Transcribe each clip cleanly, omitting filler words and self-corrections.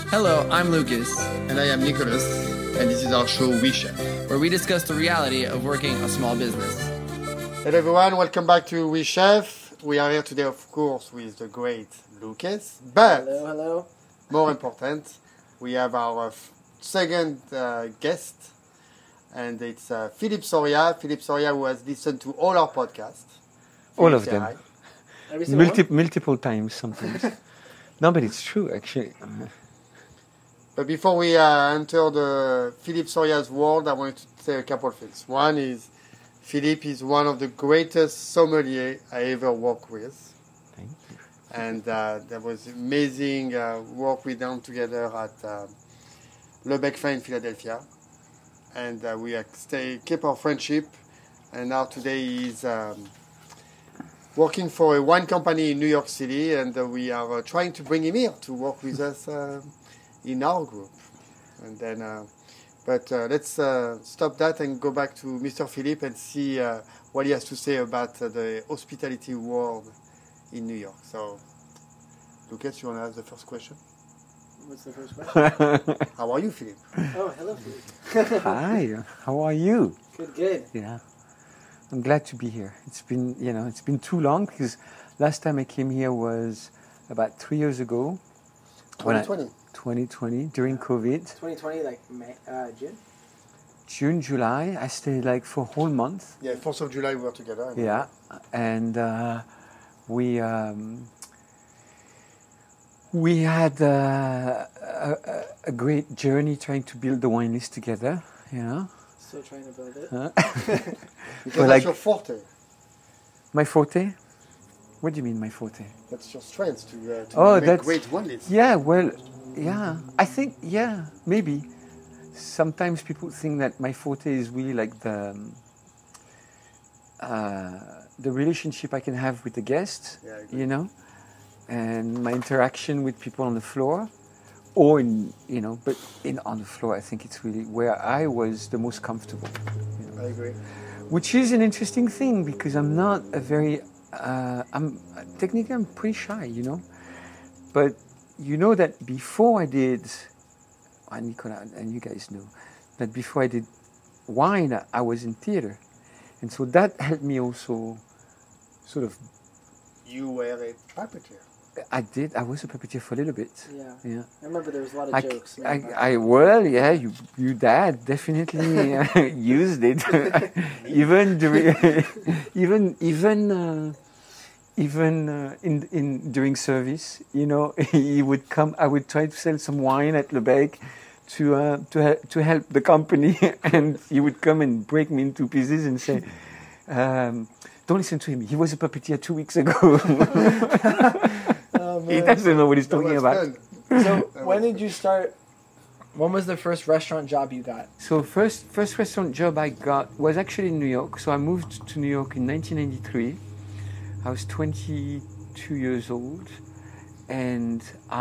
Hello, I'm Lucas, And I am Nicholas, and this is our show We Chef. where we discuss the reality of working a small business. Hello everyone, welcome back to We Chef. We are here today, of course, with the great Lucas. But Hello. more important, we have our second guest, and it's Philippe Soria. Philippe Soria, who has listened to all our podcasts. All Philippe, of say them. hi. Every single one? Multiple times sometimes. No, but it's true actually. But before we enter the Philippe Soria's world, I want to say a couple of things. One is Philippe is one of the greatest sommeliers I ever worked with. Thank you. And there was amazing work we done together at Le Bec Fin in Philadelphia. And we kept our friendship. And now today he's working for a wine company in New York City. And we are trying to bring him here to work with us in our group. And then, let's stop that and go back to Mr. Philippe and see what he has to say about the hospitality world in New York. So, Lucas, you want to ask the first question? What's the first question? How are you, Philippe? Oh, hello, Philippe. Hi, how are you? Good. Yeah, I'm glad to be here. It's been too long because last time I came here was about 3 years ago. 2020. 2020 during COVID. 2020, like June? June, July. I stayed like for a whole month. Yeah, 4th of July we were together. Yeah, and we had a great journey trying to build the wine list together. You know. Still trying to build it. Because Well, that's like- your forte. My forte? What do you mean, my forte? That's your strength to Oh, make that's- great wine lists. Yeah, well, yeah. I think, yeah, maybe. Sometimes people think that my forte is really like the relationship I can have with the guests, Yeah, I agree. you know, and my interaction with people on the floor, or on the floor. I think it's really where I was the most comfortable. You know? I agree. Which is an interesting thing because I'm not a very, I'm pretty shy, you know. But you know that before I did, and Nicola and you guys know, that before I did wine, I was in theater. And so that helped me also sort of, You were a puppeteer. I was a puppeteer for a little bit. Yeah. Yeah. I remember there was a lot of jokes. made about Your dad definitely used it. Even during service, you know, he would come. I would try to sell some wine at Le Bec to help the company, and he would come and break me into pieces and say, "Don't listen to him. He was a puppeteer 2 weeks ago." Oh, He man. doesn't know what he's That talking was about. fun. So, when did you start? When was the first restaurant job you got? So first restaurant job I got was actually in New York. So I moved to New York in 1993. I was 22 years old, and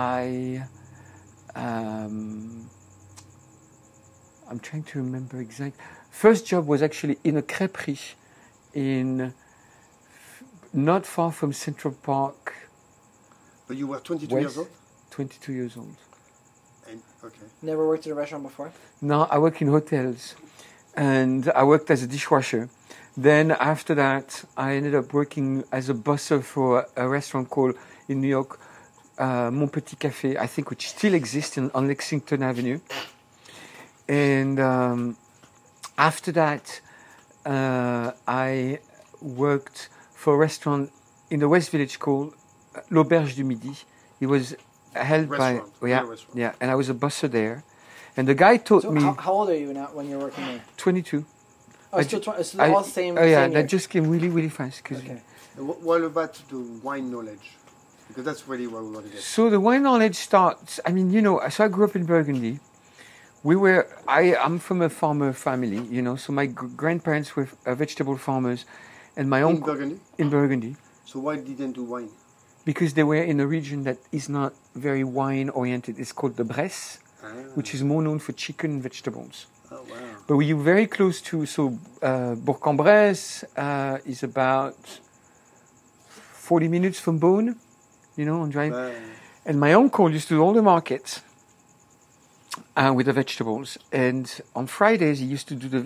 I'm trying to remember exact. First job was actually in a crêperie not far from Central Park. But you were 22 West. years old? 22 years old. And, okay. Never worked in a restaurant before? No, I work in hotels, and I worked as a dishwasher. Then after that, I ended up working as a busser for a restaurant called in New York, Mon Petit Café, I think, which still exists on Lexington Avenue. And after that, I worked for a restaurant in the West Village called L'Auberge du Midi. It was held Restaurant, real restaurant. yeah, and I was a busser there. And the guy taught So, me how old are you now when you're working there? 22. Oh, I still ju- so they're all same. Oh yeah, same that year. just came really, really fast. 'Cause Okay. And what about the wine knowledge? Because that's really what we want to get. So the wine knowledge starts. I mean, you know, so I grew up in Burgundy. I'm from a farmer family, you know. So my grandparents were vegetable farmers, and my In uncle Burgundy? in Burgundy, So why didn't do wine? because they were in a region that is not very wine oriented. It's called the Bresse, which is more known for chicken and vegetables. Oh, wow. But we're very close to, Bourg-en-Bresse is about 40 minutes from Beaune, you know, on drive. Wow. And my uncle used to do all the markets. with the vegetables. And on Fridays, he used to do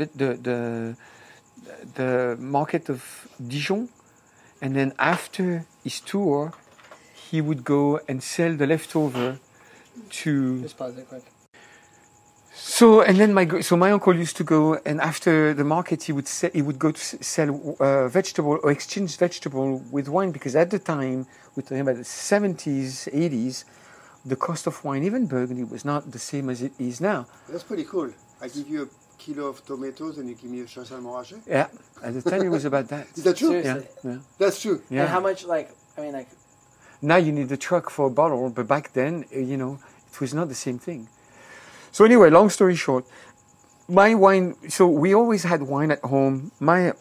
the market of Dijon. And then after his tour, he would go and sell the leftover to. Just pause it quick. So and then my uncle used to go, and after the market he would go to sell vegetable or exchange vegetable with wine, because at the time, we're talking about the 70s, 80s, the cost of wine, even Burgundy, was not the same as it is now. That's pretty cool. I give you a kilo of tomatoes and you give me a Chassagne Montrachet. Yeah, at the time it was about that. Is that true? Seriously. Yeah, That's true. yeah. And how much, Now you need a truck for a bottle, but back then, it was not the same thing. So anyway, long story short, my wine. So we always had wine at home. My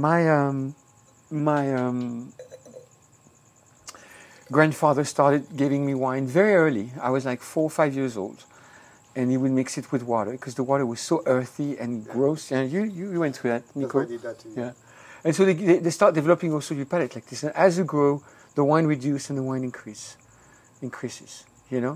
grandfather started giving me wine very early. I was like 4 or 5 years old, and he would mix it with water because the water was so earthy and gross. And you went through that, That's Nico. why I did that too. Yeah. And so they start developing also your palate like this. And as you grow, the wine reduces and the wine increases,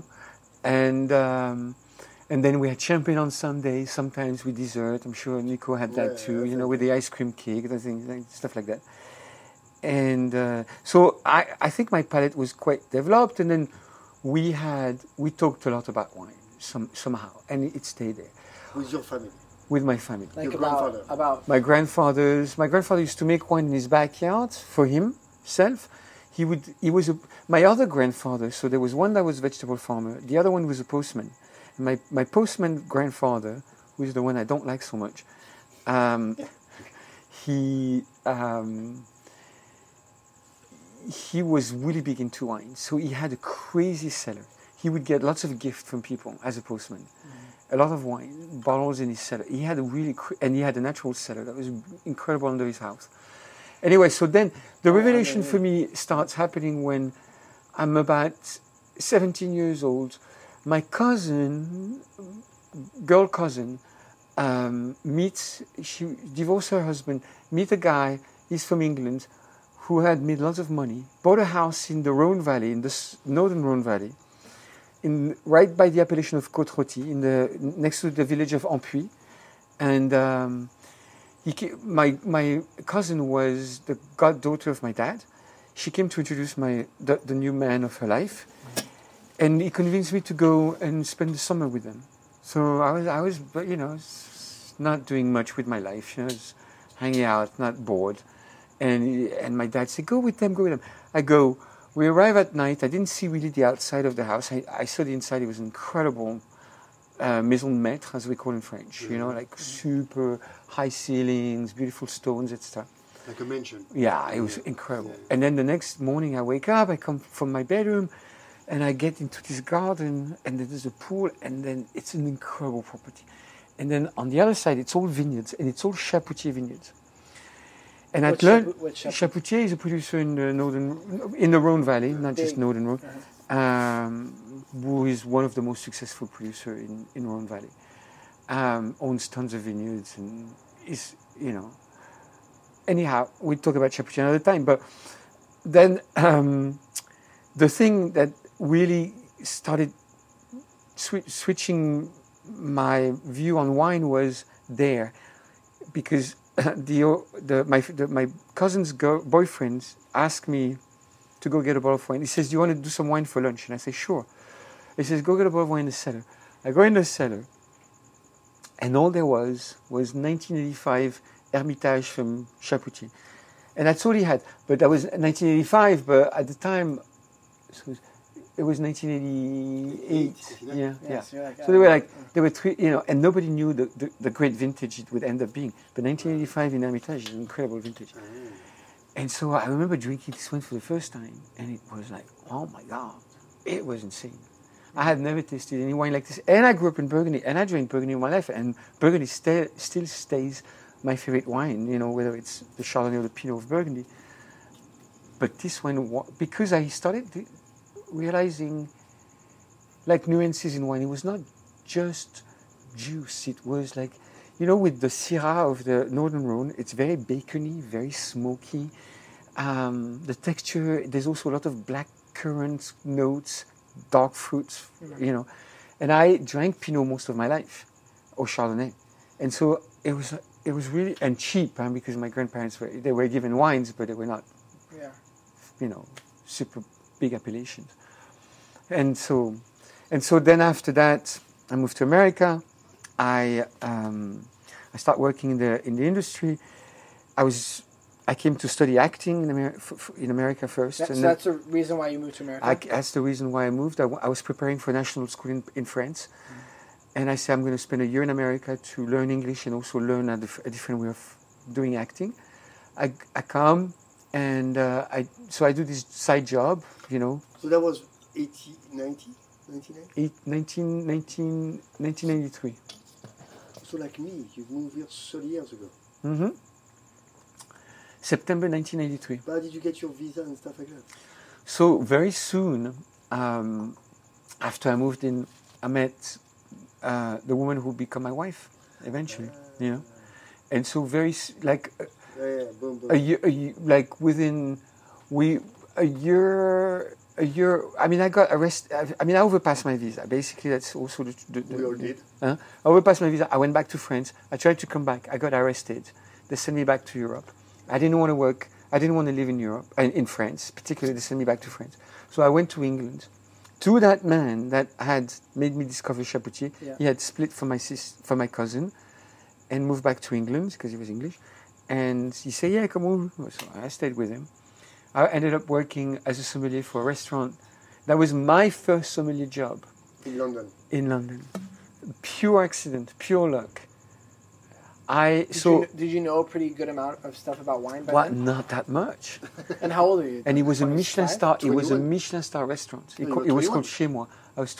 And then we had champagne on Sunday, sometimes with dessert. I'm sure Nico had that too, with the ice cream cake, stuff like that. And so I think my palate was quite developed. And then we talked a lot about wine somehow, and it stayed there. With your family. With my family. like Your grandfather. about My grandfather used to make wine in his backyard for himself. My other grandfather, so there was one that was a vegetable farmer, the other one was a postman. And my postman grandfather, who is the one I don't like so much, he was really big into wine. So he had a crazy cellar. He would get lots of gifts from people as a postman. A lot of wine, bottles in his cellar. He had and he had a natural cellar that was incredible under his house. Anyway, so then the revelation for me starts happening when I'm about 17 years old. My girl cousin, she divorced her husband, meet a guy, he's from England, who had made lots of money, bought a house in the Rhone Valley, in the northern Rhone Valley, right by the appellation of Côte-Rôtie, next to the village of Ampuis. And my cousin was the goddaughter of my dad. She came to introduce the new man of her life, and he convinced me to go and spend the summer with them. So I was not doing much with my life, just hanging out, not bored. And my dad said, go with them. I go. We arrive at night. I didn't see really the outside of the house. I saw the inside. It was incredible. Maison de maître, as we call in French, like super high ceilings, beautiful stones, etc. Like a mansion. Yeah, it was incredible. Yeah. And then the next morning I wake up, I come from my bedroom, and I get into this garden, and then there's a pool, and then it's an incredible property. And then on the other side, it's all vineyards, and it's all Chapoutier vineyards. And I'd learned Chapoutier is a producer in the Rhone Valley, not just Northern Rhone. Who is one of the most successful producers in Rhone Valley, owns tons of vineyards and is, Anyhow, we talk about Chapoutier another time, but then the thing that really started switching my view on wine was there, because my cousin's boyfriend asked me to go get a bottle of wine. He says, do you want to do some wine for lunch? And I say, sure. He says, go get a bottle of wine in the cellar. I go in the cellar, and all there was 1985 Hermitage from Chapoutier. And that's all he had. But that was 1985, but at the time, it was 1988. Yeah. So they were three, and nobody knew the great vintage it would end up being. But 1985 in Hermitage is an incredible vintage. And so I remember drinking this wine for the first time, and it was like, oh my God, it was insane. I had never tasted any wine like this. And I grew up in Burgundy, and I drank Burgundy all my life, and Burgundy still stays my favorite wine, whether it's the Chardonnay or the Pinot of Burgundy. But this one, because I started realizing, like, nuances in wine, it was not just juice, it was like, with the Syrah of the Northern Rhone, it's very bacony, very smoky. The texture, there's also a lot of black currant notes, dark fruits, And I drank Pinot most of my life, or Chardonnay. And so it was really, and cheap, because my grandparents were given wines, but they were not, super big appellations. And so then after that, I moved to America. I started working in the industry. I came to study acting in America first. So that's the reason why you moved to America? That's the reason why I moved. I was preparing for national school in France. And I said, I'm going to spend a year in America to learn English and also learn a different way of doing acting. I come and I do this side job, So that was 1993. So like me, you moved here 30 years ago. Mm-hmm. September 1983. But how did you get your visa and stuff like that? So very soon, after I moved in, I met the woman who would become my wife eventually. And so boom, boom. A year. I mean, I got arrested. I overpassed my visa. Basically, that's also we all did. I overpassed my visa. I went back to France. I tried to come back. I got arrested. They sent me back to Europe. I didn't want to work. I didn't want to live in Europe, in France. Particularly, they sent me back to France. So I went to England. To that man that had made me discover Chapoutier, he had split from my cousin, and moved back to England because he was English. And he said, "Yeah, come over." So I stayed with him. I ended up working as a sommelier for a restaurant. That was my first sommelier job. In London. In London, pure accident, pure luck. Did you know a pretty good amount of stuff about wine by then? Not that much. And how old are you? And it was a Michelin star. 21? It was a Michelin star restaurant. It was called Chez Moi. I was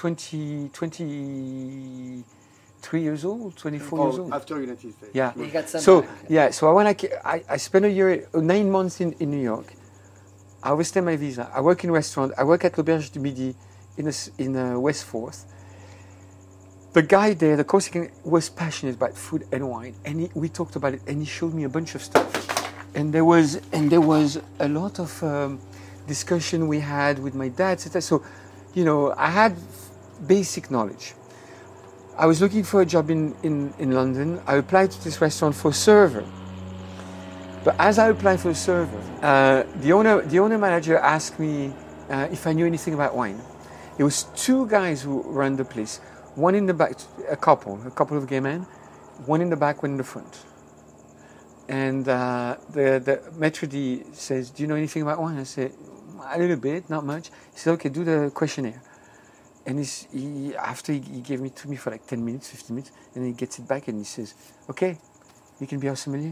23 years old, 24 years old. After United States. Yeah. You got sent So back. So I spent 9 months in New York. I overstayed my visa. I work in a restaurant. I work at l'Auberge du Midi in West Fourth. The guy there, the Corsican, was passionate about food and wine, and we talked about it, and he showed me a bunch of stuff. And there was a lot of discussion we had with my dad, etc. So, I had basic knowledge. I was looking for a job in London. I applied to this restaurant for server. But as I applied for a server, the owner manager asked me if I knew anything about wine. It was 2 guys who ran the place. One in the back, a couple of gay men. One in the back, one in the front. And the maître d' says, "Do you know anything about wine?" I said, "A little bit, not much." He said, "Okay, do the questionnaire." And after he gave it to me for like 10 minutes, 15 minutes, and he gets it back and he says, "Okay, you can be our sommelier."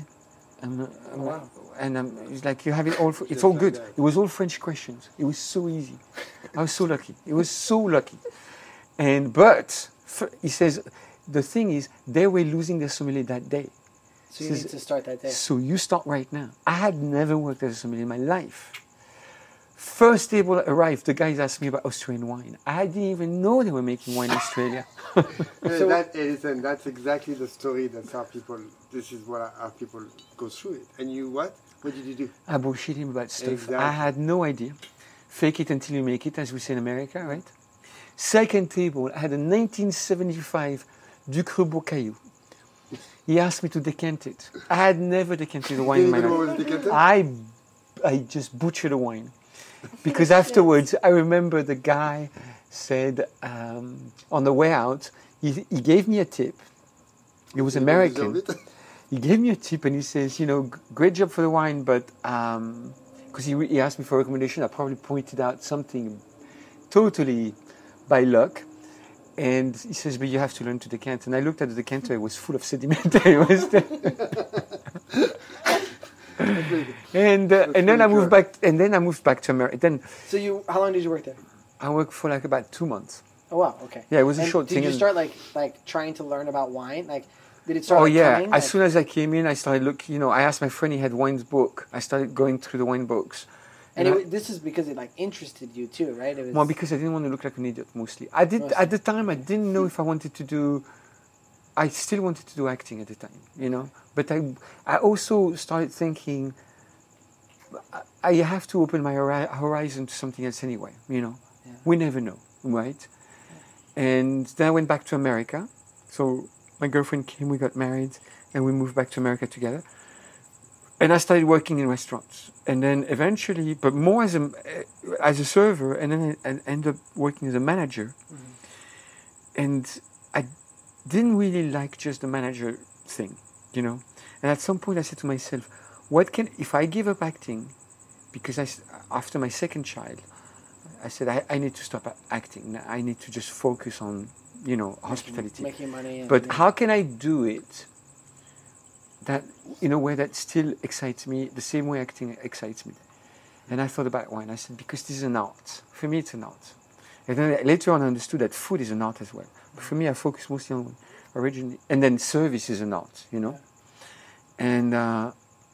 And he's like, "You have it all. It's all good." It was all French questions. It was so easy. I was so lucky. It was so lucky. But he says, the thing is, they were losing their sommelier that day. So you need to start that day. So you start right now. I had never worked as a sommelier in my life. First table arrived, the guys asked me about Australian wine. I didn't even know they were making wine in Australia. That's exactly the story. This is how people go through it. And you what? What did you do? I bullshit him about stuff. Exactly. I had no idea. Fake it until you make it, as we say in America, right? Second table, I had a 1975 Ducru Bocaillou. He asked me to decant it. I had never decanted a wine in my life. I just butchered a wine. Because afterwards, I remember the guy said, on the way out, he gave me a tip. He was American. He gave me a tip and he says, great job for the wine, but because he asked me for a recommendation, I probably pointed out something totally by luck. And he says, but you have to learn to decant. And I looked at the decanter, it was full of sediment. And then I moved back. And then I moved back to America. So how long did you work there? I worked for like about 2 months. Oh wow, okay. Yeah, it was a short thing. Did you start like trying to learn about wine? Like, did it start? Oh yeah. Coming? As soon as I came in, I started looking. I asked my friend; he had wine's book. I started going through the wine books. And this is because it interested you too, right? It was because I didn't want to look like an idiot. Mostly, at the time. I didn't know if I wanted to do. I still wanted to do acting at the time, But I also started thinking. I have to open my horizon to something else anyway, We never know, right? And then I went back to America. So my girlfriend came, we got married, and we moved back to America together. And I started working in restaurants. And then eventually, but more as a server, and then I ended up working as a manager. And I didn't really like just the manager thing, you know. And at some point I said to myself, if I give up acting, because after my second child, I said, I need to stop acting. I need to just focus on, you know, hospitality. Making money. But how can I do it that in a way that still excites me, the same way acting excites me? And I thought about wine. I said, because this is an art. For me, it's an art. And then later on I understood that food is an art as well. But for me, I focused mostly on originally. And then service is an art, you know. And I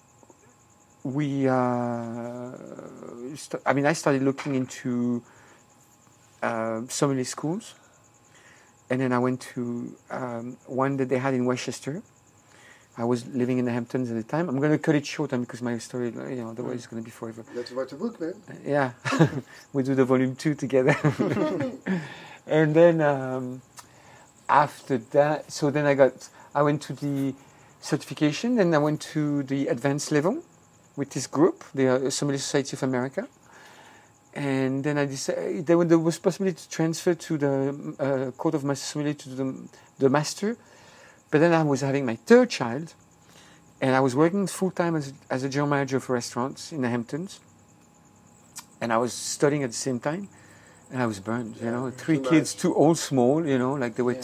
started looking into sommelier schools, and then I went to one that they had in Westchester. I was living in the Hamptons at the time. I'm going to cut it short because my story, you know, otherwise it's going to be forever. Let's write a book, man. Yeah, we do the volume 2 together. And then after that, so then I went to the certification, then I went to the advanced level with this group, the Sommelier Society of America. And then I decided there was possibility to transfer to the Court of Master Sommelier to the master. But then I was having my third child, and I was working full-time as a general manager for restaurants in the Hamptons. And I was studying at the same time, and I was burned, you know. 3 kids, 2 all small, you know, like there were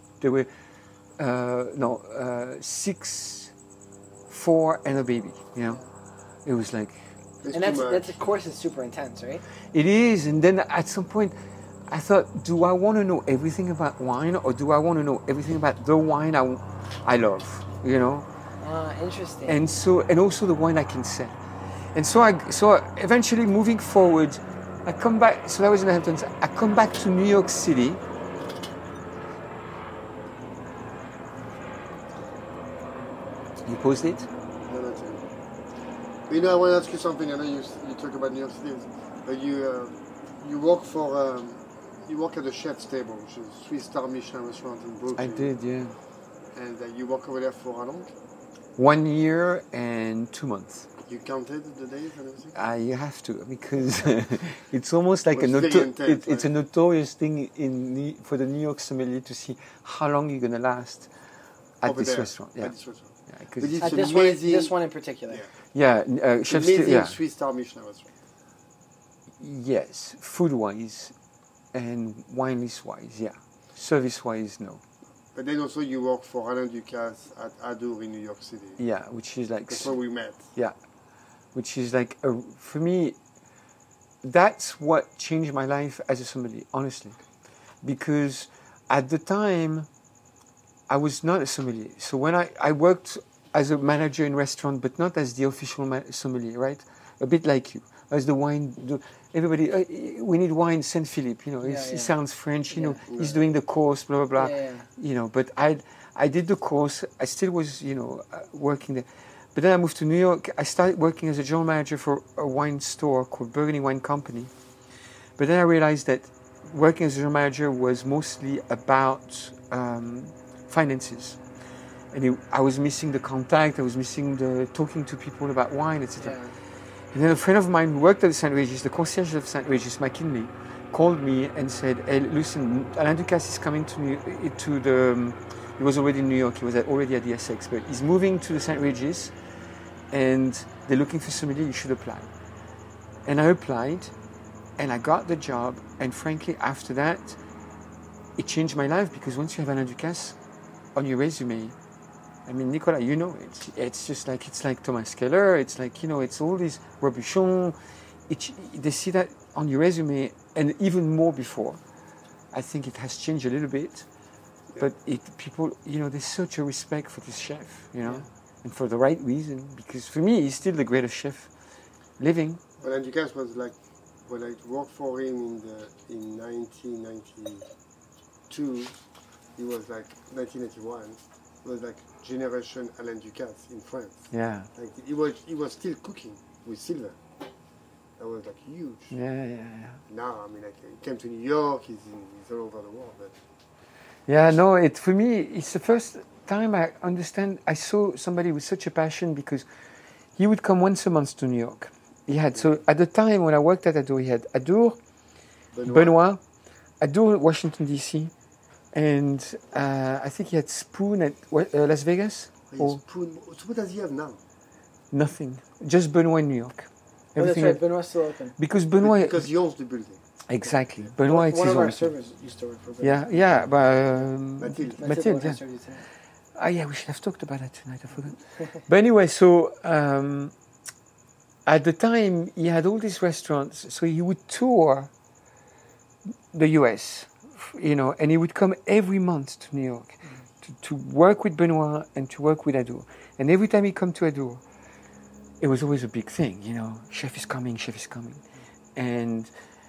6, 4, and a baby, you know. It was like... And that's of course is super intense, right? It is, and then at some point I thought, do I want to know everything about wine, or do I want to know everything about the wine I love, you know? Interesting. And also the wine I can sell. And so eventually moving forward, I come back, so that was in the Hamptons, I come back to New York City. You paused it? No, that's it. You know, I want to ask you something. I know you talk about New York City, but you work at the Chef's Table, which is a 3-star Michelin restaurant in Brooklyn. I did, yeah. And you work over there for how long? 1 year and 2 months. You counted the days and everything? You have to, because it's almost like it's a notorious thing for the New York sommelier to see how long you're going to last at over this there, restaurant. Yeah. At this restaurant. Yeah, But because it's this one in particular. Yeah. Chef's amazing yeah. 3-star Michelin restaurant. Yes, food-wise and wine list-wise, yeah. Service-wise, no. But then also you work for Alain Ducasse at Adour in New York City. Yeah, which is like... That's where we met. Yeah, which is like, for me, that's what changed my life as a sommelier, honestly. Because at the time, I was not a sommelier. So when I worked as a manager in restaurant, but not as the official sommelier, right? A bit like you. As the wine, everybody, we need wine, Saint Philippe, you know, he sounds French, you know, he's doing the course, blah, blah, blah, you know, but I did the course, I still was, you know, working there. But then I moved to New York, I started working as a general manager for a wine store called Burgundy Wine Company. But then I realized that working as a general manager was mostly about finances. And I was missing the contact, I was missing the talking to people about wine, etc. Yeah. And then a friend of mine who worked at the St. Regis, the concierge of St. Regis, McKinley, called me and said, hey, listen, Alain Ducasse is coming he was already in New York, he was already at the Essex, but he's moving to the St. Regis and they're looking for somebody, you should apply. And I applied and I got the job, and frankly, after that, it changed my life, because once you have Alain Ducasse on your resume, I mean, Nicolas, you know, it's just like, it's like Thomas Keller, it's like, you know, it's all these Robuchon, they see that on your resume, and even more before. I think it has changed a little bit, but people, you know, there's such a respect for this chef, you know, and for the right reason, because for me, he's still the greatest chef living. Well, Alain Ducasse was like, when I worked for him in 1992, he was like, 1981, it was like Generation Alain Ducasse in France. Yeah. Like he was still cooking with silver. That was like huge. Yeah. Now, I mean, like he came to New York. He's all over the world. But Yeah, no, for me, it's the first time I saw somebody with such a passion, because he would come once a month to New York. So at the time when I worked at Adour, he had Adour, Benoit, Adour, Washington, D.C., and I think he had Spoon at Las Vegas. Spoon. So what does he have now? Nothing. Just Benoit in New York. Oh, that's right. Benoit's still open. Because Benoit... Because he owns the building. Exactly. Benoit is One his of our own. servers used to work for Benoit. Yeah, but... Mathilde. Yeah. Oh, yeah, we should have talked about that tonight. I forgot. But anyway, so at the time, he had all these restaurants. So he would tour the US, and he would come every month to New York to work with Benoit and to work with Adour. And every time he come to Adour, it was always a big thing, chef is coming. And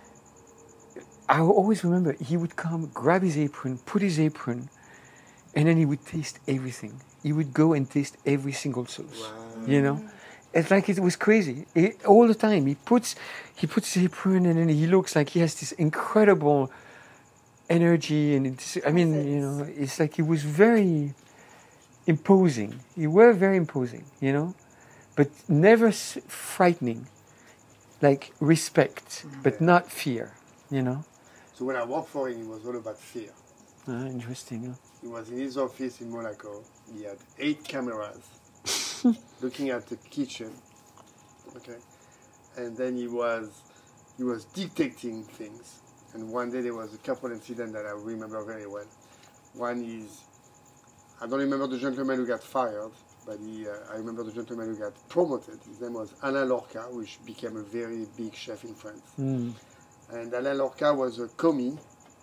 I always remember he would come, grab his apron, put his apron, and then he would taste everything. He would go and taste every single sauce. Wow. It's like it was crazy. All the time he puts his apron, and then he looks like he has this incredible energy, and it's like he was very imposing. He were very imposing, but never frightening. Like respect, but not fear, So when I worked for him, it was all about fear. Interesting. Huh? He was in his office in Monaco. He had 8 cameras looking at the kitchen. Okay, and then he was detecting things. And one day there was a couple incident that I remember very well. One is, I don't remember the gentleman who got fired, but I remember the gentleman who got promoted. His name was Alain Lorca, which became a very big chef in France. And Alain Lorca was a commis,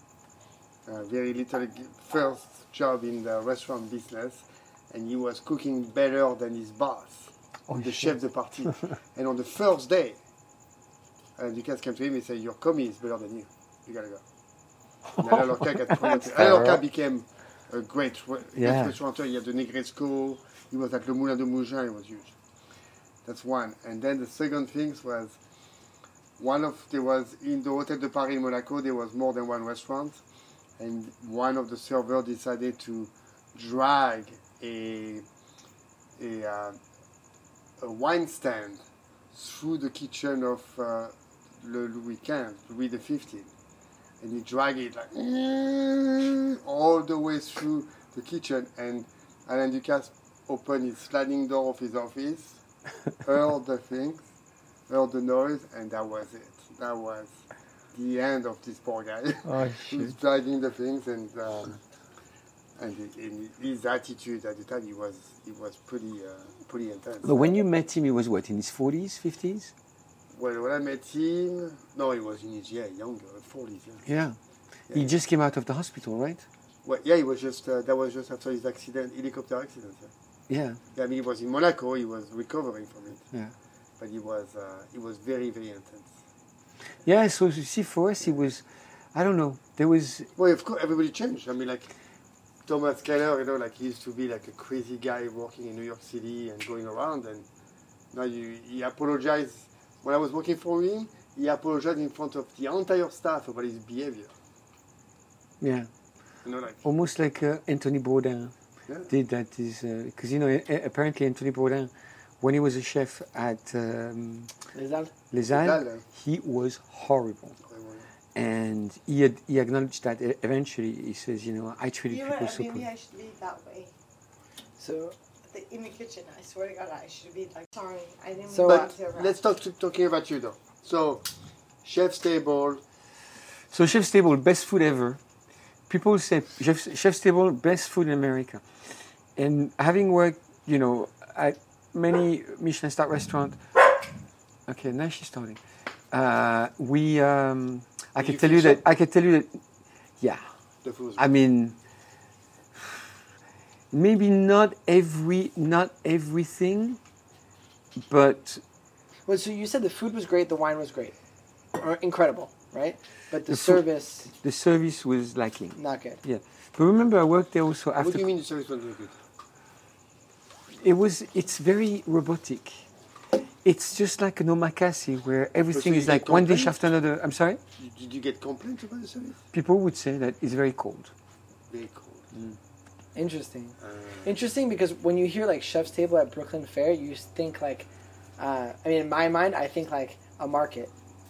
a very little first job in the restaurant business, and he was cooking better than his boss, the chef de partie. And on the first day, Lucas came to him and said, "Your commis is better than you. You gotta go." And Alain Lorca got promoted. Alain Lorca became a great restaurateur. He had the Negresco. He was at Le Moulin de Mougins. It was huge. That's one. And then the second thing was, there was in the Hotel de Paris in Monaco, there was more than one restaurant. And one of the servers decided to drag a wine stand through the kitchen of Louis XV. And he dragged it like all the way through the kitchen. And Alain Ducasse opened his sliding door of his office, heard the noise, and that was it. That was the end of this poor guy. He was dragging the things, and his attitude at the time, he was pretty intense. But when you met him, he was what, in his 40s, 50s? Well, when I met him, no, he was in his younger, 40s. Yeah. He just came out of the hospital, right? Well, yeah, he was just that was just after his helicopter accident. Yeah. I mean, he was in Monaco. He was recovering from it. Yeah. But he was very, very intense. Yeah. So you see, for us, he was, I don't know. There was. Well, of course, everybody changed. I mean, like Thomas Keller, like he used to be like a crazy guy working in New York City and going around, and now he apologized. When I was working for him, he apologized in front of the entire staff about his behavior. Yeah. Like almost like Anthony Bourdain did that. Because apparently Anthony Bourdain, when he was a chef at Les Halles, he was horrible. And he acknowledged that eventually. He says, I treated people so maybe I should lead that way. So in the kitchen, I swear to God, I should be like, sorry, I didn't. So, mean to let's talking about you though. So, Chef's Table. So Chef's Table, best food ever. People say Chef's Table, best food in America. And having worked, at many Michelin star restaurants. Okay, now she's starting. I can tell you that. Yeah. The food. I mean, maybe not everything, but. Well, so you said the food was great, the wine was great, or incredible, right? But the service was lacking. Not good. Yeah, but remember, I worked there also after. What do you mean the service wasn't good? It's very robotic. It's just like an omakase where everything you is get like one dish complaints? after another. I'm sorry? Did you get complaints about the service? People would say that it's very cold. Very cold. Interesting. Interesting because when you hear like Chef's Table at Brooklyn Fair, you think like, I mean, in my mind, I think like a market.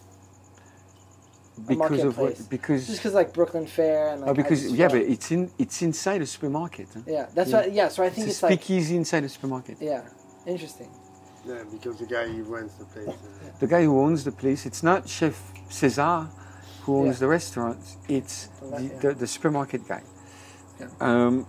Because of what? Marketplace. Because Just because like Brooklyn Fair and like. oh, because I just yeah, felt- but it's inside a supermarket. Huh? Yeah, that's Yeah. what. Yeah, so I think It's it's a like. speakeasy inside a supermarket. Yeah, interesting. Yeah, because the guy he runs the place. The guy who owns the place, it's not Chef César who owns Yeah. the restaurant. It's Yeah. the supermarket guy. Yeah.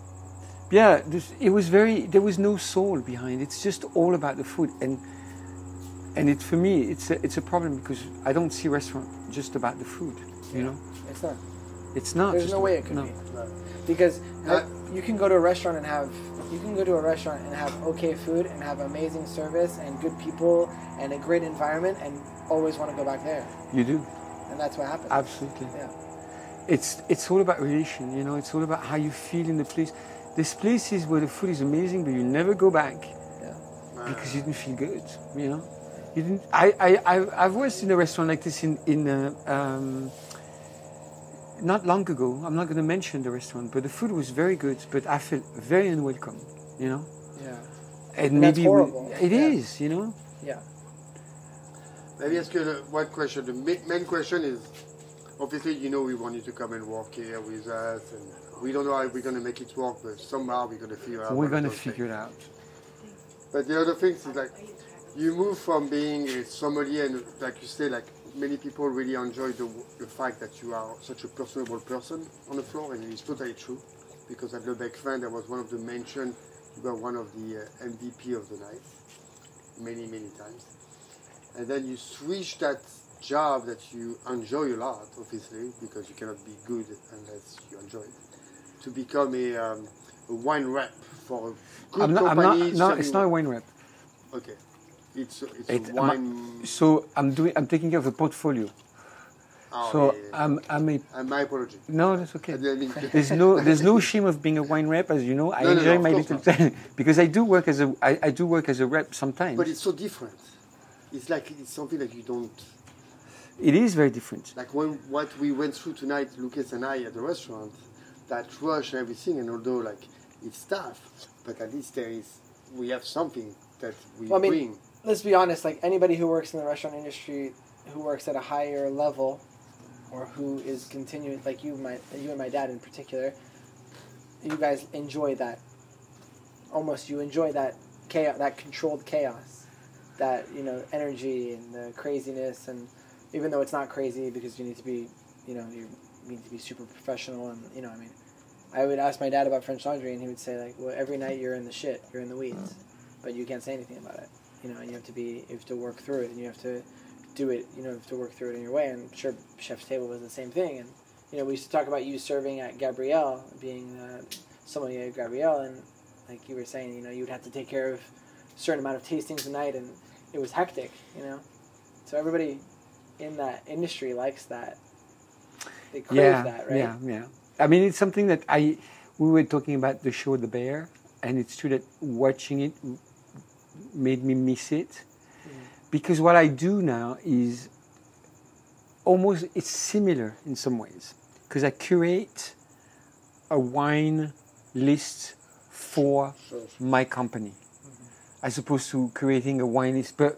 It was there was no soul behind. It's just all about the food, and it for me it's a problem because I don't see restaurant just about the food. You know, It's not. it's not. There's just no way about- it could no. be. Because Uh, you can go to a restaurant and have okay food and have amazing service and good people and a great environment and always want to go back there. You do. And that's what happens. Absolutely. Yeah. It's all about relation, you know. It's all about how you feel in the place. There's places where the food is amazing, but you never go back Yeah. because you didn't feel good, you know. You didn't. I've worked in a restaurant like this not long ago. I'm not going to mention the restaurant, but the food was very good, but I felt very unwelcome, you know. Yeah. And That's maybe horrible. it Yeah. is, you know. Yeah. Let me ask you one question. The main question is, obviously, you know, we want you to come and work here with us, and we don't know how we're going to make it work, but somehow we're going to figure out. We're going to figure it out. But the other thing is like, you move from being a sommelier, and like you say, like many people really enjoy the fact that you are such a personable person on the floor, and it's totally true. Because at Le Bec Fin, there was one of the mentioned, you were one of the MVP of the night, many times. And then you switch that job that you enjoy a lot, obviously, because you cannot be good unless you enjoy it, to become a wine rep for a good company. No, it's not a wine rep. Okay. It's a wine. So I'm taking care of the portfolio. Oh, So yeah. I'm a And my apology. no, that's okay. I mean, There's no shame of being a wine rep, as you know. I No, enjoy of my course little time because I do work as a rep sometimes. but it's so different. It's like it's something that you don't It is very different. like what we went through tonight, Lucas and I at the restaurant, that rush and everything. And although like it's tough, but at least we have something that we Well, I mean, bring. let's be honest, like anybody who works in the restaurant industry, who works at a higher level, or who is continuing, like you and my dad in particular, you guys enjoy that. You enjoy that chaos, that controlled chaos, that energy and the craziness, and even though it's not crazy because you need to be, you need to be super professional, and I would ask my dad about French Laundry, and he would say like, well, every night you're in the shit, you're in the weeds, but you can't say anything about it. And you have to work through it, and you have to do it, you have to work through it in your way. And I'm sure Chef's Table was the same thing. And, we used to talk about you serving at Gabrielle, being somebody at Gabrielle, and like you were saying, you would have to take care of a certain amount of tastings a night, and it was hectic, So everybody in that industry likes that. They crave that, right? Yeah. I mean, it's something that we were talking about the show The Bear, and it's true that watching it made me miss it. Because what I do now is it's similar in some ways. Because I curate a wine list for my company, as opposed to creating a wine list. But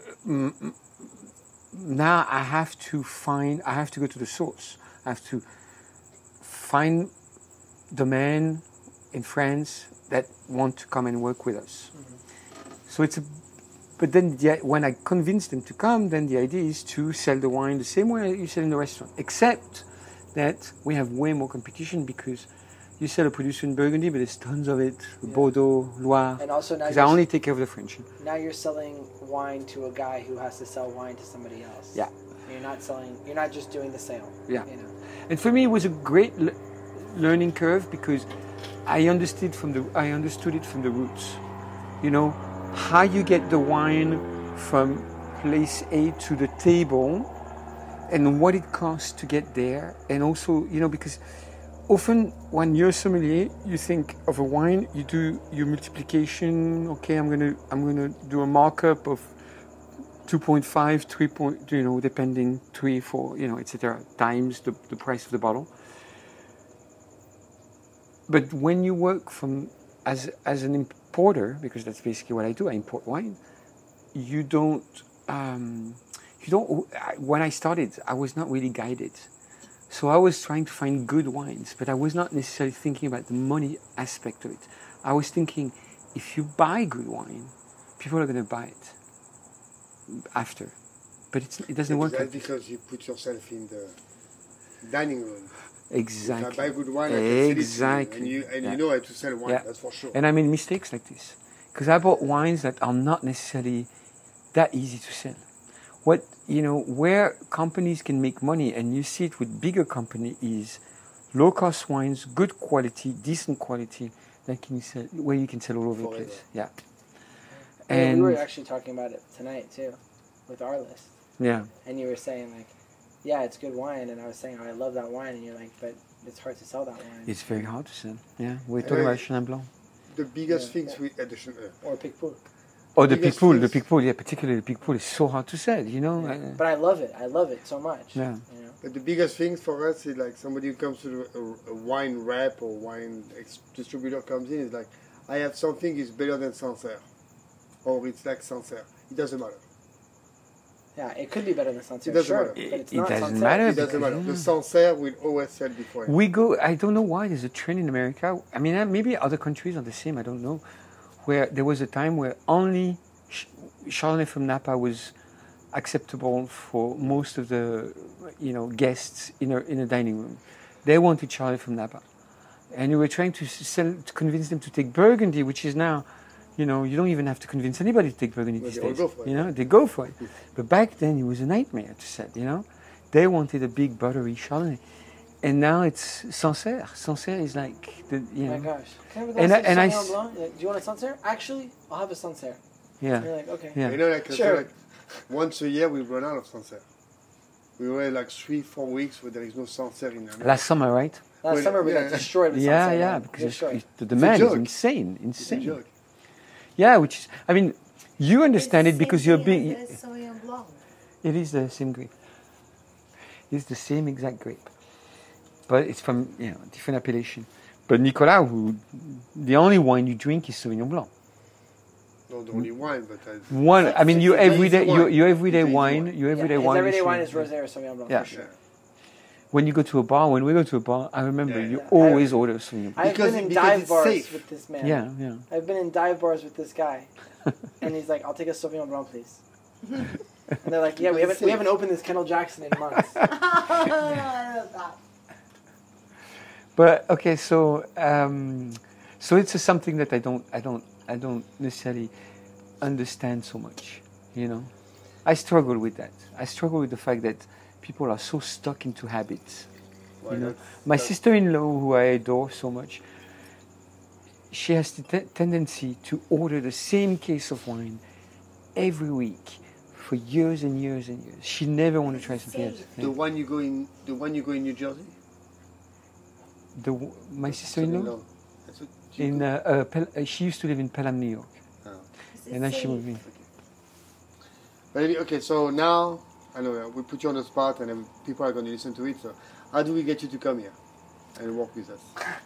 now I have to go to the source. I have to find the men in France that want to come and work with us. So but then when I convince them to come, then the idea is to sell the wine the same way you sell in the restaurant, except that we have way more competition because you sell a producer in Burgundy, but there's tons of it, Bordeaux, Loire, and also now because I only take care of the French. Now you're selling wine to a guy who has to sell wine to somebody else. Yeah. You're not just doing the sale. Yeah. And for me, it was a great learning curve because I understood it from the roots. How you get the wine from place A to the table and what it costs to get there. And also, because often when you're sommelier, you think of a wine, you do your multiplication. Okay, I'm gonna do a markup of 2.5, 3 point, depending 3, 4, etc. times the price of the bottle. But when you work as an importer, because that's basically what I do, I import wine. You don't. When I started, I was not really guided. So I was trying to find good wines, but I was not necessarily thinking about the money aspect of it. I was thinking, if you buy good wine, people are going to buy it after. But it doesn't work like that. Because you put yourself in the dining room. Exactly. If I buy good wine, I can sell it to you, and you know how to sell wine, Yeah. that's for sure. And I made mistakes like this. Because I bought wines that are not necessarily that easy to sell. Where companies can make money, and you see it with bigger companies, is low-cost wines, good quality, decent quality, where you can sell all over the place. Yeah. And we were actually talking about it tonight too, with our list. Yeah. And you were saying yeah, it's good wine, and I was saying, I love that wine, and you're like, but it's hard to sell that wine. It's very hard to sell. Yeah. We're talking about Chenin Blanc. The biggest things we or Picpoul. Oh, the Picpoul, yeah, particularly the Picpoul is so hard to sell, Yeah. But I love it so much. Yeah. But the biggest things for us is like somebody who comes to a wine rep or wine distributor comes in, is like, I have something is better than Sancerre, or it's like Sancerre. It doesn't matter. Yeah, it could be better than Sancerre. It doesn't matter. But it's not doesn't Sancerre. matter. It doesn't matter. The Sancerre will always sell before. I don't know why there's a trend in America. I mean, maybe other countries are the same. I don't know. Where there was a time where only Chardonnay from Napa was acceptable for most of the guests in a dining room. They wanted Chardonnay from Napa, and you were trying to convince them to take Burgundy, which is now, you don't even have to convince anybody to take Burgundy these days. They go for it. But back then it was a nightmare to sell. They wanted a big buttery Chardonnay. And now it's Sancerre. Sancerre is like Oh my gosh! Can I have a glass of Sauvignon Blanc? Do you want a Sancerre? Actually, I'll have a Sancerre. Yeah. And you're like, okay. Yeah. Sure. Once a year we run out of Sancerre. We were like 3-4 weeks where there is no Sancerre in America. Last summer, right? Last summer we got destroyed with Sancerre. Yeah, because the demand is insane. It's a joke. Yeah, which is, I mean, you understand it because you're big. It is the same grape. It's the same exact grape. But it's from different appellation. But Nicolas, the only wine you drink is Sauvignon Blanc. Not the only wine, but your everyday wine. Your everyday wine. Everyday wine is Rosé or Sauvignon Blanc for sure. When we go to a bar, I remember you always order Sauvignon Blanc. I've been in dive bars with this man. Yeah. I've been in dive bars with this guy, and he's like, "I'll take a Sauvignon Blanc, please." And they're like, "Yeah, we haven't opened this Kendall Jackson in months." But okay, so it's something that I don't necessarily understand so much. I struggle with that. I struggle with the fact that people are so stuck into habits. My sister-in-law, who I adore so much, she has the tendency to order the same case of wine every week for years and years and years. She never want to try something else. The one you go in New Jersey? My sister-in-law? She used to live in Pelham, New York. Oh. And then she moved in. Okay, so now, I know we put you on the spot and then people are going to listen to it. So how do we get you to come here and work with us?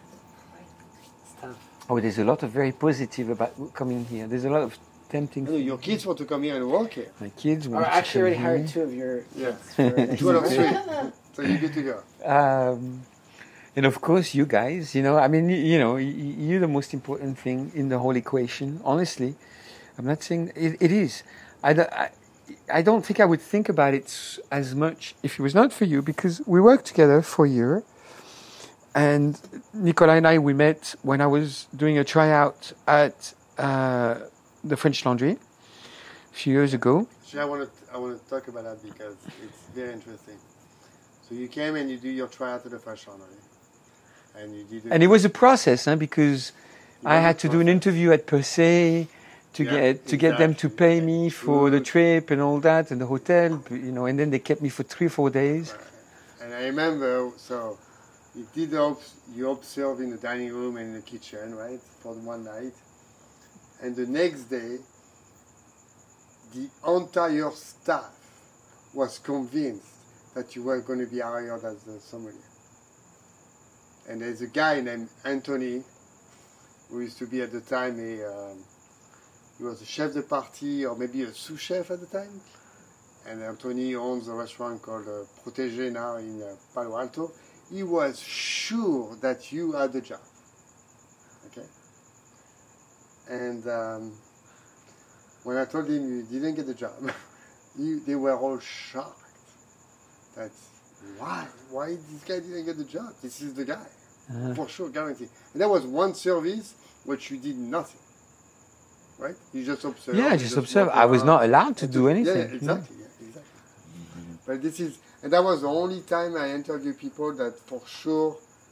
Oh, there's a lot of very positive about coming here. There's a lot of tempting things. Your kids want to come here and work here. My kids want to actually already come hired here. 2 of your kids. 2 out of 3. So you're good to go. And of course, you guys, I mean, you're the most important thing in the whole equation. Honestly, I'm not saying it is. I don't think I would think about it as much if it was not for you, because we worked together for a year. And Nicolas and I, we met when I was doing a tryout at the French Laundry a few years ago. Actually, I want to talk about that because it's very interesting. So you came and you do your tryout at the French Laundry. And it was a process, because I had to do an interview at Per Se to get them to pay me for the trip and all that, and the hotel, and then they kept me for 3-4 days. And I remember, so you observe in the dining room and in the kitchen, right, for one night, and the next day the entire staff was convinced that you were going to be hired as a sommelier. And there's a guy named Anthony, who used to be at the time he was a chef de partie or maybe a sous chef at the time. And Anthony owns a restaurant called Protégé now in Palo Alto. He was sure that you had the job. Okay? And when I told him you didn't get the job, they were all shocked. That why this guy didn't get the job? This is the guy, for sure, guaranteed. And that was one service which you did nothing, right? You just observed. Yeah, just observe. I was not allowed to do anything. Yeah, exactly. Yeah, exactly. But this is, and that was the only time I interviewed people that for sure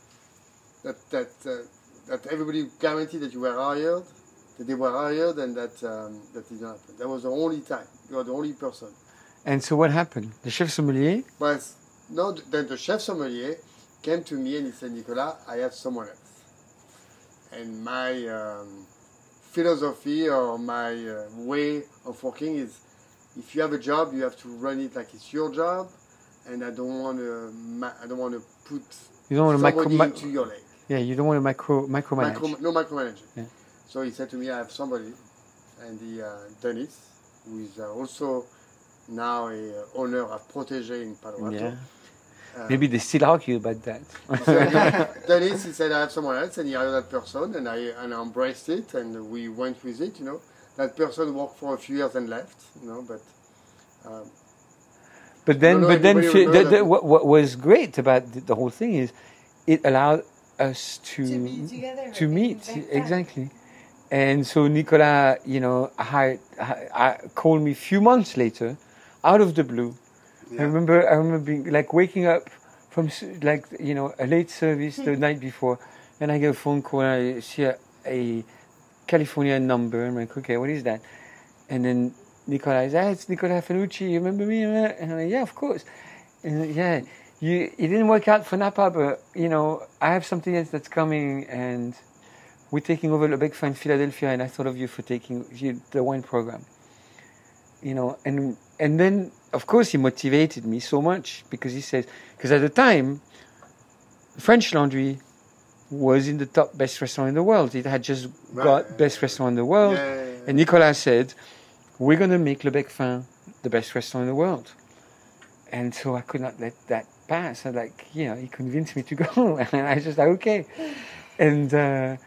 that everybody guaranteed that you were hired, that they were hired, and that didn't happen. That was the only time. You are the only person. And so what happened? The chef sommelier? But no, then the chef sommelier came to me and he said, Nicolas, I have someone else. And my philosophy or my way of working is, if you have a job, you have to run it like it's your job, and I don't want to put somebody into your leg. Yeah, you don't want to micromanage. No micromanaging. Yeah. So he said to me, I have somebody, and Dennis, who is also now a owner of Protégé in Palo Alto. Yeah. Maybe they still argue about that. So Dennis, he said, I have someone else, and he hired that person, and I embraced it, and we went with it, you know. That person worked for a few years and left, you know, but then what was great about the whole thing is it allowed us to meet exactly. And so Nicolas, you know, called me a few months later, out of the blue. Yeah. I remember being like waking up from like, you know, a late service the night before, and I get a phone call and I see a California number, and I'm like, okay, what is that? And then Nicolas says, it's Nicolas Fanucci, you remember me? And I'm like, yeah, of course. And yeah, it didn't work out for Napa, but, you know, I have something else that's coming, and we're taking over Le Bec Fin in Philadelphia, and I thought of you for taking the wine program. You know, and then, of course, he motivated me so much, because he says, because at the time, French Laundry was in the top best restaurant in the world. It had just got best restaurant in the world. And Nicolas said, we're going to make Le Bec Fin the best restaurant in the world. And so I could not let that pass. I like, you know, he convinced me to go. And I just like, okay. And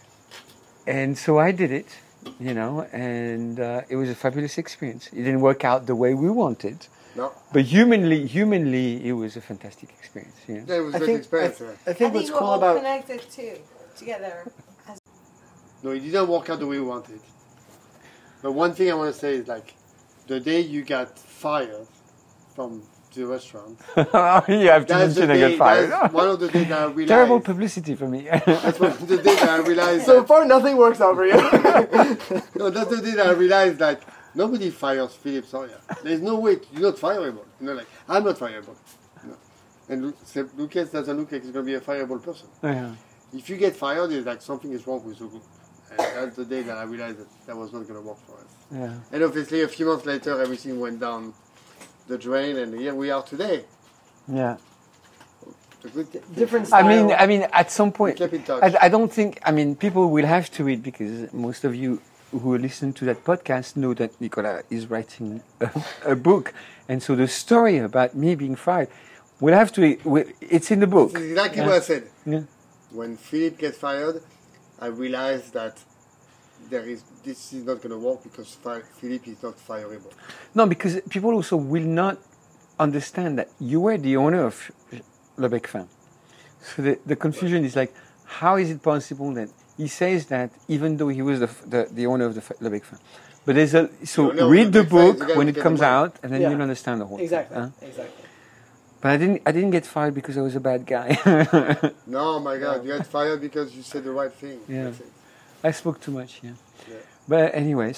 so I did it, you know, and it was a fabulous experience. It didn't work out the way we wanted. No. But humanly, it was a fantastic experience. You know? Yeah, it was a good experience. I think what's cool about connected too, together. No, it didn't work out the way we wanted. But one thing I want to say is, like, the day you got fired from the restaurant. You have to mention I got fired. That's one of the days that I realized. Terrible publicity for me. That's one of the days that I realized. So far, nothing works out for you. No, that's the day that I realized that nobody fires Philippe Soria. There's no way you're not fireable. You know, like, I'm not fireable. No. And Lucas doesn't look like he's going to be a fireable person. Yeah. If you get fired, it's like something is wrong with the group. And that's the day that I realized that was not going to work for us. Yeah. And obviously, a few months later, everything went down the drain, and here we are today. Yeah. Different style. I mean, at some point, kept in touch. I don't think. I mean, people will have to read, because most of you who listen to that podcast know that Nicolas is writing a book, and so the story about me being fired, we'll have to. It's in the book. This is exactly what I said. Yeah. When Philippe gets fired, I realized that this is not going to work because Philippe is not fireable. No, because people also will not understand that you were the owner of Le Bec Fin. So the confusion is like, how is it possible that he says that even though he was the owner of the Le Bec Fin? But read the book when it comes out, and then you'll understand the whole thing. Exactly. But I didn't get fired because I was a bad guy. No, my God, you got fired because you said the right thing. Yeah. I spoke too much, yeah. But anyway,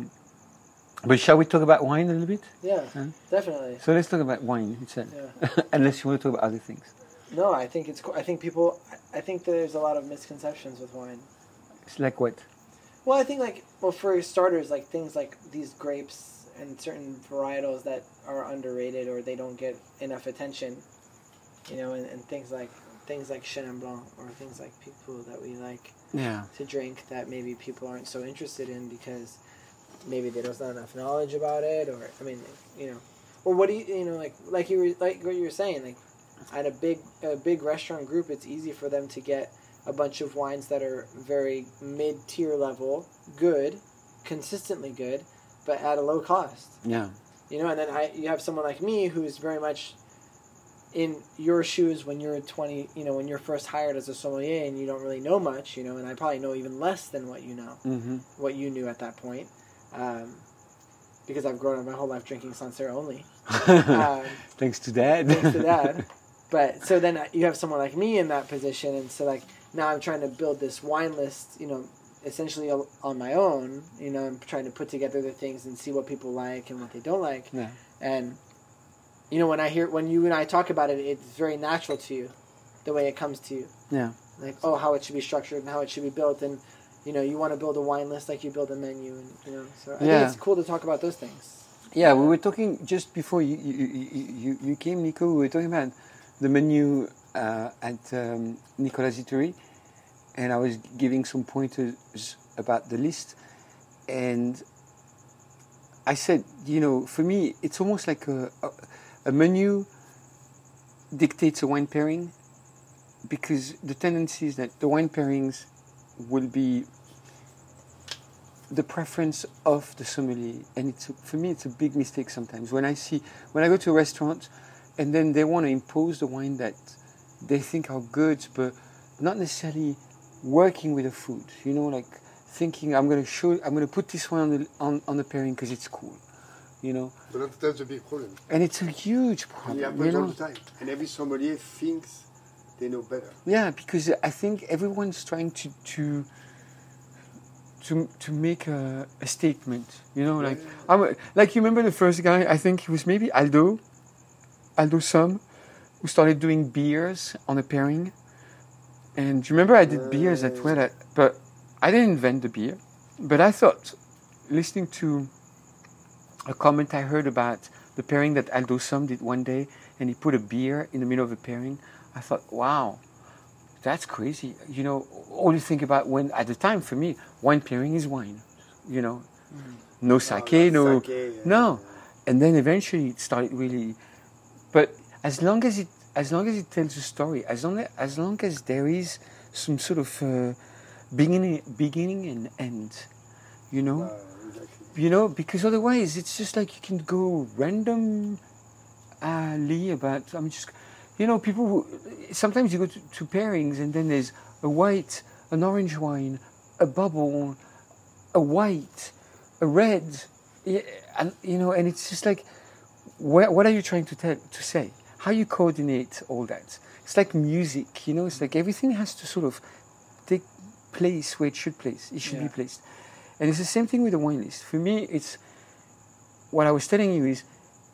but shall we talk about wine a little bit? Yeah, definitely. So let's talk about wine itself. Yeah. Unless you want to talk about other things. No, I think it's cool. I think there's a lot of misconceptions with wine. It's like what? Well, I think for starters, like things like these grapes and certain varietals that are underrated or they don't get enough attention, you know, and things like Chenin Blanc or things like people that we like to drink that maybe people aren't so interested in because maybe there's not enough knowledge about it, or I mean, you know, or what do you know, like what you were saying, like at a big restaurant group, it's easy for them to get a bunch of wines that are very mid-tier level, good, consistently good, but at a low cost. Yeah. You know, and then you have someone like me who's very much in your shoes when you're 20, you know, when you're first hired as a sommelier and you don't really know much, you know, and I probably know even less than what you know, what you knew at that point, because I've grown up my whole life drinking Sancerre only. Thanks to Dad. Thanks to Dad. But so then you have someone like me in that position, and so like now I'm trying to build this wine list, you know, essentially on my own. You know, I'm trying to put together the things and see what people like and what they don't like. Yeah. And you know, when you and I talk about it, it's very natural to you, the way it comes to you. Yeah. Like, oh, how it should be structured and how it should be built, and you know, you want to build a wine list like you build a menu, and you know, so I think it's cool to talk about those things. Yeah, we were talking just before you came, Nico. We were talking about the menu at Nicolas Eatery, and I was giving some pointers about the list, and I said, you know, for me, it's almost like a menu dictates a wine pairing, because the tendency is that the wine pairings will be the preference of the sommelier, and for me it's a big mistake sometimes when I go to a restaurant and then they want to impose the wine that they think are good, but not necessarily working with the food, you know, like thinking I'm going to put this one on the pairing because it's cool, you know. But that's a big problem, and it's a huge problem. It happens all the time, and every sommelier thinks they know better. Yeah, because I think everyone's trying to make a statement, you know, like like you remember the first guy, I think he was maybe Aldo Somm, who started doing beers on a pairing. And do you remember I did beers at well, but I didn't invent the beer. But I thought, listening to a comment I heard about the pairing that Aldo Somm did one day, and he put a beer in the middle of a pairing, I thought, wow, that's crazy. You know, all you think about when, at the time for me, wine pairing is wine. You know, no sake, no. And then eventually it started really. But as long as it tells a story, as long as there is some sort of beginning and end, you know, you know, because otherwise it's just like you can go randomly about. I'm just. You know, people who, sometimes you go to pairings and then there's a white, an orange wine, a bubble, a white, a red, and you know, and it's just like, what are you trying to say? How you coordinate all that? It's like music, you know. It's like everything has to sort of take place where it should be placed, and it's the same thing with the wine list. For me, it's what I was telling you is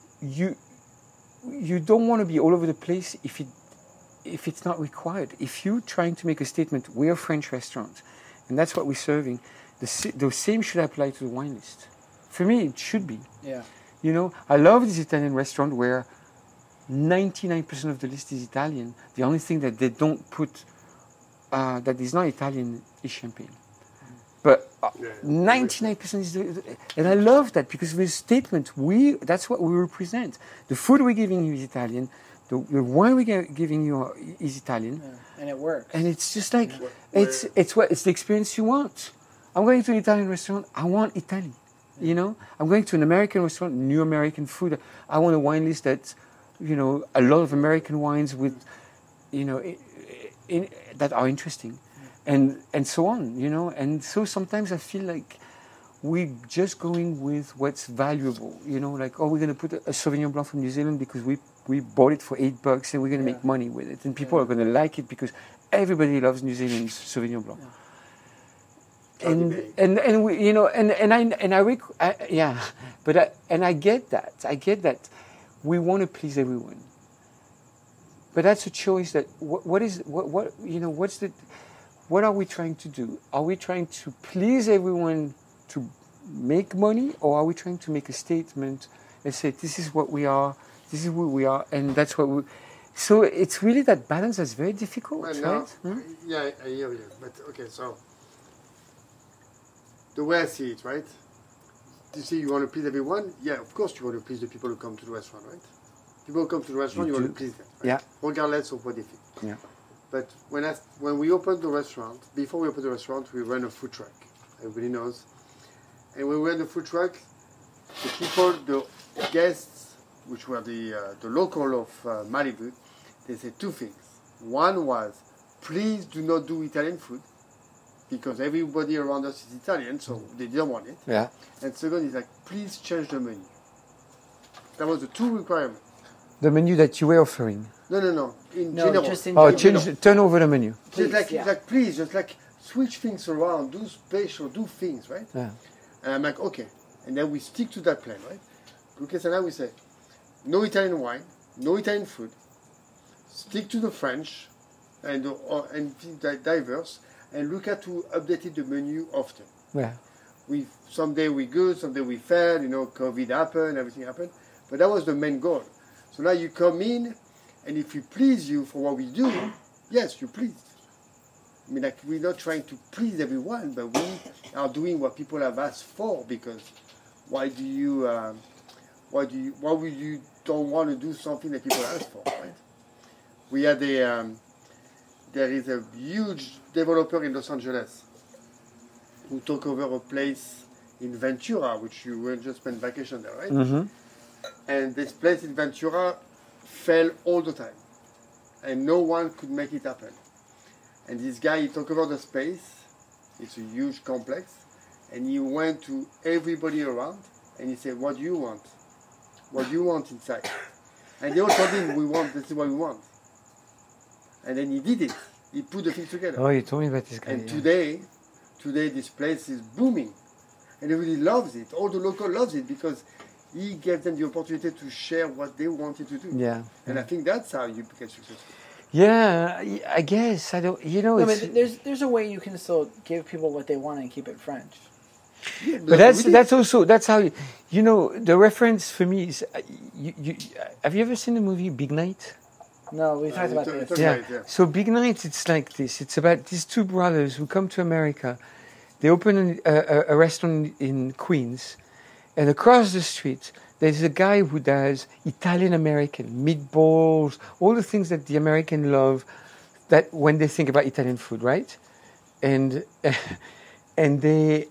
you don't want to be all over the place if it's not required. If you're trying to make a statement, we're a French restaurant, and that's what we're serving, the same should apply to the wine list. For me, it should be. Yeah. You know, I love this Italian restaurant where 99% of the list is Italian. The only thing that they don't put that is not Italian is champagne. But 99% is, and I love that because with statement, that's what we represent. The food we're giving you is Italian. The wine we're giving you is Italian. Yeah, and it works. And it's just like, it's the experience you want. I'm going to an Italian restaurant, I want Italy. You know, I'm going to an American restaurant, new American food. I want a wine list that's, you know, a lot of American wines with, you know, that are interesting. And so on, you know, and so sometimes I feel like we're just going with what's valuable, you know, like, oh, we're going to put a Sauvignon Blanc from New Zealand because we bought it for $8 and we're going to make money with it, and people are going to like it because everybody loves New Zealand's Sauvignon Blanc. And we, you know, I get that we want to please everyone, but that's a choice. That what are we trying to do? Are we trying to please everyone to make money, or are we trying to make a statement and say, this is what we are, this is who we are, and that's what we... So it's really that balance that's very difficult, well, right? Yeah, I hear you. But, okay, so the way I see it, right? You say you want to please everyone? Yeah, of course you want to please the people who come to the restaurant, right? People who come to the restaurant, you want to please them, right? Yeah. Regardless of what they think. Yeah. But when we opened the restaurant, before we opened the restaurant, we ran a food truck. Everybody knows. And when we ran the food truck, the people, the guests, which were the local of Malibu, they said two things. One was, please do not do Italian food, because everybody around us is Italian, so they didn't want it. Yeah. And second is like, please change the menu. That was the two requirements. The menu that you were offering. No. In general. Just in Oh, general. turn over the menu. Please, Please, just like switch things around, do special, do things, right? Yeah. And I'm like, okay. And then we stick to that plan, right? Lucas and I, we say, no Italian wine, no Italian food, stick to the French, and be diverse, and look at to update the menu often. Yeah. Someday we good, someday we fail, COVID happened, everything happened. But that was the main goal. So now you come in, and if we please you for what we do, yes, you're pleased. I mean, like, we're not trying to please everyone, but we are doing what people have asked for, because why would you don't want to do something that people ask for, right? We had there is a huge developer in Los Angeles who took over a place in Ventura, which you will just spend vacation there, right? Mm-hmm. And this place in Ventura fell all the time, and no one could make it happen. And this guy, he took over the space. It's a huge complex, and he went to everybody around, and he said, "What do you want? What do you want inside?" And they all told him, this is what we want. And then he did it. He put the things together. Oh, you told me about this guy. And today this place is booming, and everybody loves it. All the local loves it because he gave them the opportunity to share what they wanted to do. Yeah. And I think that's how you get successful. Yeah, I guess. I don't, No, but there's a way you can still give people what they want and keep it French. Yeah, but that's how the reference for me is have you ever seen the movie Big Night? No, we talked about this. Yeah. So Big Night, it's like this. It's about these two brothers who come to America. They open a restaurant in Queens, and across the street there's a guy who does Italian-American meatballs, all the things that the American love, that when they think about Italian food, right? And they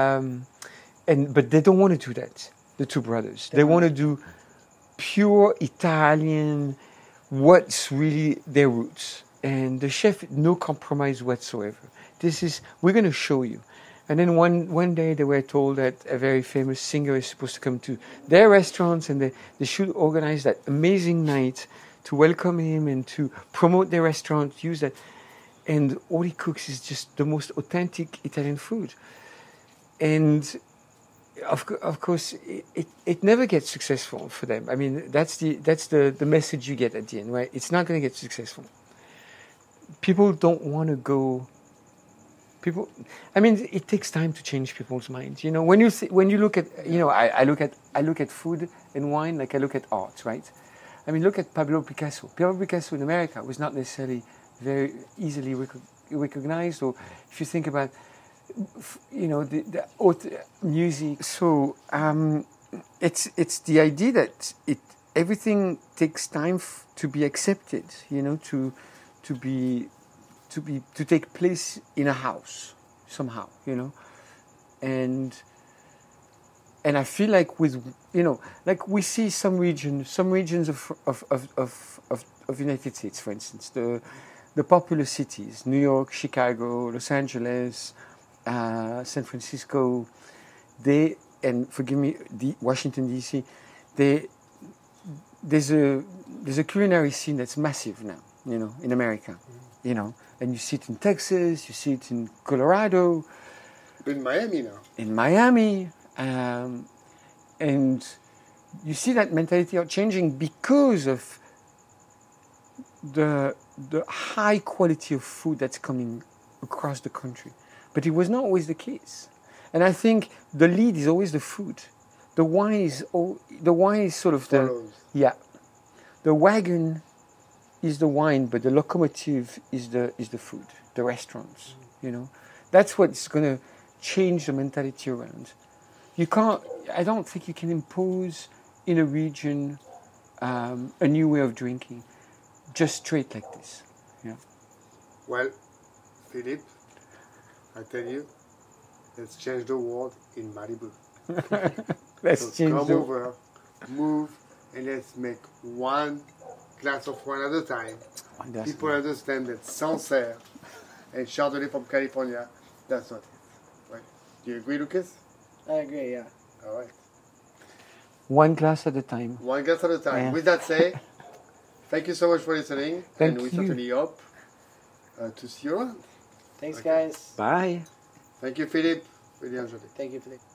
but they don't want to do that. The two brothers, they want to do pure Italian, what's really their roots. And the chef, no compromise whatsoever. We're going to show you. And then one day they were told that a very famous singer is supposed to come to their restaurants, and they should organize that amazing night to welcome him and to promote their restaurant, use that. And all he cooks is just the most authentic Italian food. And of course, it never gets successful for them. I mean, that's the message you get at the end, right? It's not going to get successful. People don't want to go. It takes time to change people's minds. When you look at, I look at food and wine like I look at art, right? I mean, look at Pablo Picasso. Pablo Picasso in America was not necessarily very easily recognized, or if you think about, the music. So it's the idea that everything takes time to be accepted. To take place in a house somehow, and I feel like like we see some regions of United States, for instance, the popular cities, New York, Chicago, Los Angeles, San Francisco, and forgive me, Washington D.C. There's a culinary scene that's massive now, in America, and you see it in Texas, you see it in Colorado, in Miami now. In Miami, and you see that mentality changing because of the high quality of food that's coming across the country. But it was not always the case. And I think the lead is always the food. The wine is sort of Follows. The wagon is the wine, but the locomotive is the food, the restaurants. You know, that's what's going to change the mentality around. You can't. I don't think you can impose in a region a new way of drinking, just straight like this. Yeah. Well, Philippe, I tell you, let's change the world in Malibu. Let's change come the over, move, and let's make one glass of wine at a time. People understand that Sancerre and Chardonnay from California, that's not it. Right? Do you agree, Lucas? I agree, yeah. All right. one glass at a time. One glass at a time. Yeah. With that said, thank you so much for listening. Thank and we you. certainly hope to see you around. Thanks, Okay. guys. Bye. Thank you, Philippe. Really enjoyed it. Thank you, Philippe.